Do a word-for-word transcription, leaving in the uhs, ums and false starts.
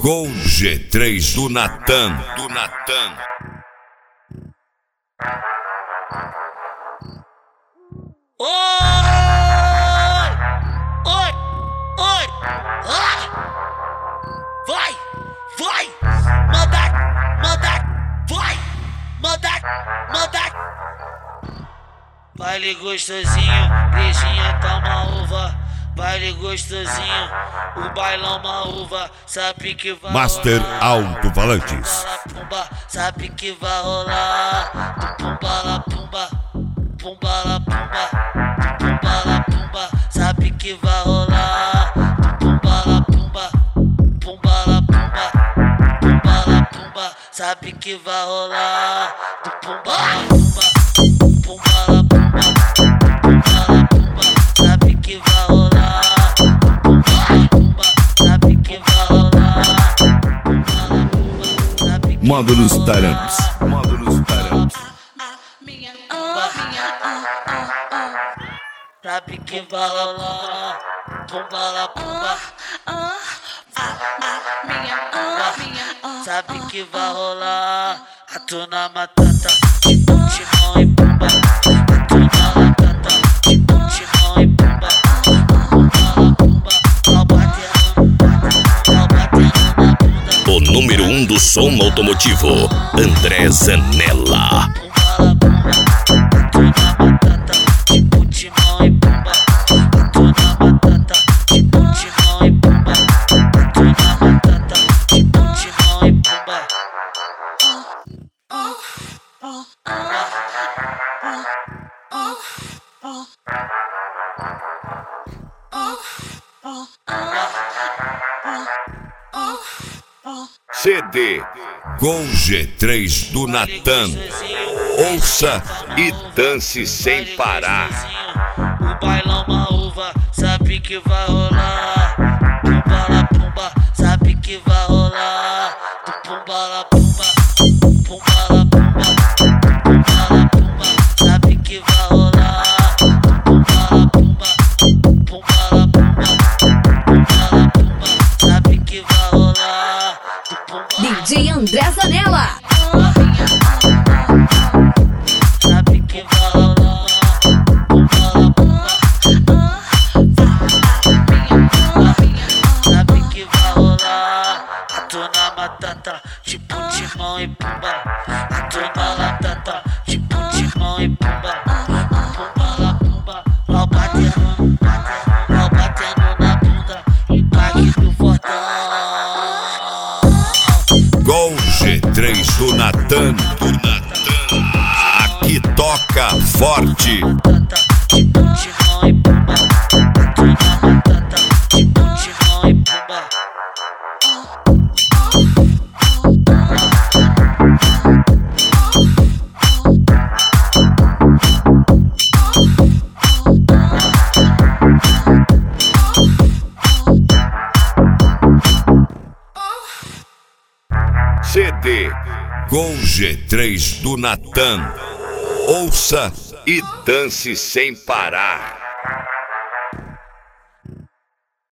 Gol G três do Natan, do Natan. Oi! Oi! Oi! Ah! Vai! Vai! Manda! Manda! Vai! Manda! Manda! Baile gostosinho, beijinha tá uma uva. Baile gostosinho, o bailão uma uva. Sabe que vai Master rolar. Alto-Falantes. Pumba, sabe que vai rolar. Do pumba la pumba, pumba la pumba, pumba la pumba. Sabe que vai rolar. Do pumba la pumba, pumba la pumba, pumba la pumba. Sabe que vai rolar. Do pumba la pumba, pumba la pumba, pumba la pumba. Sabe que vai rolar. Sabe que vai rolar. Módulos Tarampes. Módulos Tarampes. Sabe que vai rolar. Pumba la pumba. Sabe que vai rolar. Atuna matata. Timão e pumba. Atuna matata. Timão e pumba. Pumba la pumba. Ao batendo, ao batendo na bunda. O número um do som automotivo, André Zanella. Pumba la pumba. Atuna matata. Tipo timão e pumba. Atuna matata. Tipo timão e pumba. Atuna matata. Tipo timão e pumba. C D Gol G três do Natan. Ouça e dance sem parar. O bailão uma uva, sabe que vai rolar. Pumba la pumba, sabe que vai rolar. Do pumba la pumba, pumba la pumba, pumba la pumba, sabe que vai rolar. Pumba la pumba, pumba la pumba, pumba la pumba, sabe que vai rolar. Do pumba D J André Zanella. Sabe que vai rolar. Pumba la pumba. Sabe que vai rolar. Atuna matata, tipo timão e pumba. Atuna latata, tipo timão e pumba. Pumba la pumba, ao batendo, ao batendo na bunda. Impacto fortão. Gol G três do Natan, do Natan. Aqui toca forte. Tipo timão e pumba. Atuna matata, tipo timão e pumba. C D Gol G três do Natan. Ouça e dance sem parar.